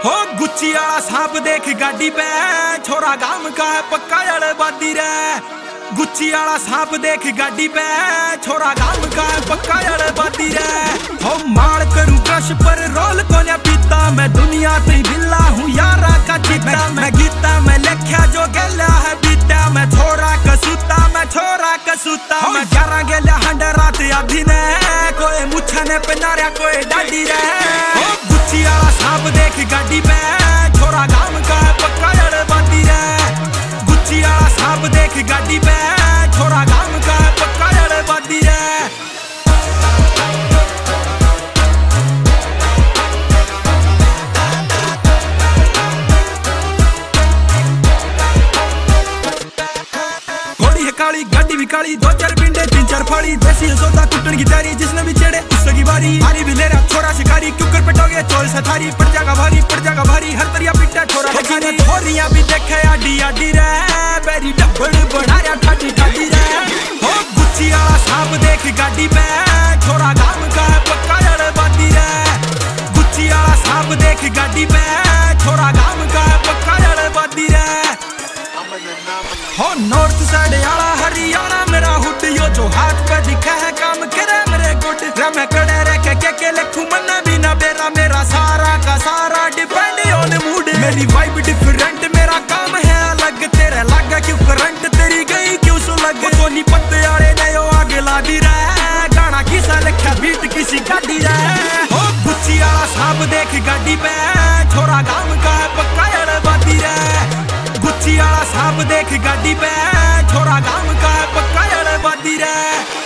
हो गुच्ची आला सांप देख गाड़ी पे, छोरा गाम का है पक्का अड़बादी रे। गुच्ची आला सांप देख गाड़ी पे, छोरा गाम का है पक्का अड़बादी रे। हो मार करूं क्रश पर रोल कोन्या पीता, मैं दुनिया ते बिल्ला हूँ यारा का चिता। मैं गीता में लिखा जो गला है बीता, मैं छोरा कसूता, मैं छोरा कसूता। मैं 11 गेला हंड रात आधी ने, कोई मुछा ने पनारिया कोई डाडी रे। गुच्ची आला सांप देख गाड़ी पे, छोरा गाम का है पक्का अड़बादी रे। गुच्ची आला सांप देख गाड़ी पे, छोरा गाम का है पक्का अड़बादी रे। काली गाड़ी भी काली, 2-4 पिंडे 3-4 फाड़ी, देसी सौदा कुटन की तैयारी, जिसने भी छेड़े उसकी बारी। हारी भी ले रहा छोरा शिकारी, कुकर पिटोगे चोल से थारी। पड़ जाएगा भारी हर तरिया पिटा छोरा लखानी। छोरियां भी देखे आडी आडी रे, बेरी डब्बड़ बढ़ा रहा ठाडी ठाडी रे। हो गुच्ची आला सांप देख गाड़ी पे, छोरा गाम का है पक्का अड़बादी रे। गुच्ची आला सांप देख गाड़ी पे, छोरा गाम का है पक्का अड़बादी रे। हो नॉर्थ साइड आला हरियाणा मेरा हुड, यो जो हाथ पे दिखा है काम करे मेरे गुड। मैं कड़े रह के लिखूं मन्ना भी ना बेरा, मेरा सारा का सारा डिपेंड ऑन मूड। मेरी वाइब डिफरेंट, मेरा काम है अलग, तेरे लगा क्यों करंट, तेरी गई क्यों सुलग। सोनी पत्ते आले नयो आगे ला दी रे, गाना किसा लिखा बीट किसी गाड़ी रे। हो गुच्ची आला सांप देख गाड़ी पे, छोरा गाम का है पक्का अड़बादी रे। गुच्ची आला सांप देख गाड़ी पे, छोरा गाम का है पक्का अड़बादी रे।